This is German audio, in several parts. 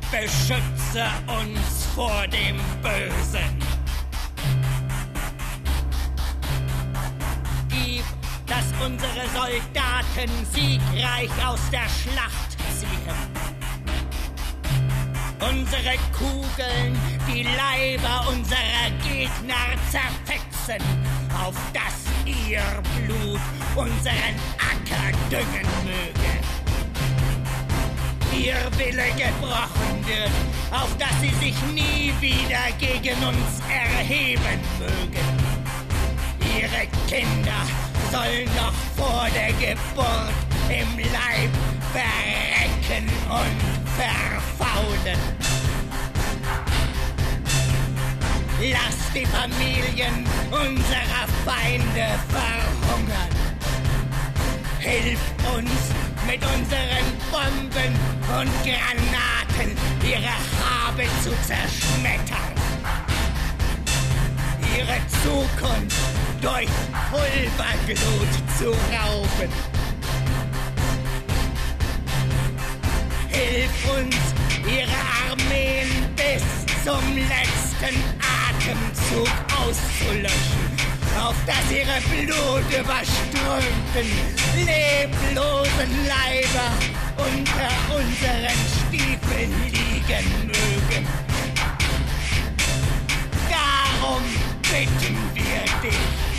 beschütze uns vor dem Bösen. Gib, dass unsere Soldaten siegreich aus der Schlacht ziehen. Unsere Kugeln die Leiber unserer Gegner zerfetzen, auf dass ihr Blut unseren Acker düngen möge. Ihr Wille gebrochen wird, auf dass sie sich nie wieder gegen uns erheben mögen. Ihre Kinder sollen noch vor der Geburt im Leib verrecken und verfaulen. Lasst die Familien unserer Feinde verhungern. Hilf uns mit unseren Bomben und Granaten ihre Habe zu zerschmettern. Ihre Zukunft durch Pulverglut zu rauben. Hilf uns, ihre Armeen bis zum letzten Atemzug auszulöschen, auf dass ihre blutüberströmten, leblosen Leiber unter unseren Stiefeln liegen mögen. Darum bitten wir dich.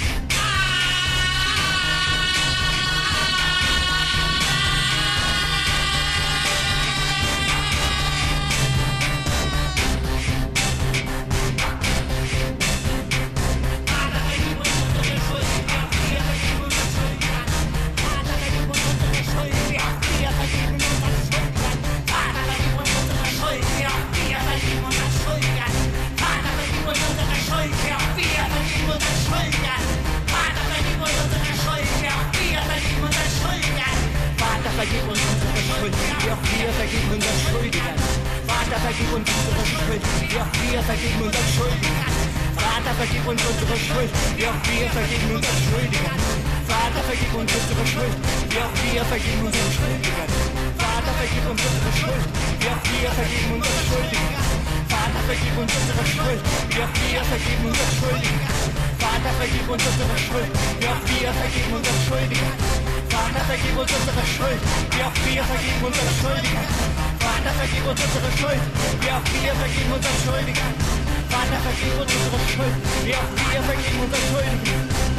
Vergib uns unsere Schuld, wie auch wir vergeben unseren Schuldigern. Vater, vergib uns unsere Schuld, wie auch wir vergeben unseren Schuldigern. Vater, vergib uns unsere Schuld, wie auch wir vergeben unseren Schuldigern. Vater, vergib uns unsere Schuld, wie auch wir vergeben unseren Schuldigern. Vater, vergib uns unsere Schuld, wie auch wir vergeben unseren Schuldigern. Vater, vergib uns unsere Schuld, wie auch wir vergeben unseren Schuldigern. Vater, vergib uns unsere Schuld, wie auch wir vergeben unseren Schuldigern. Vater, vergib uns unsere Schuld, wie auch wir vergeben unseren Schuldigern. Vater, vergib uns unsere Schuld, wie auch wir vergeben unseren Schuldigern. Vater, vergib uns unsere Schuld, wie auch wir vergeben unseren Schuldigern.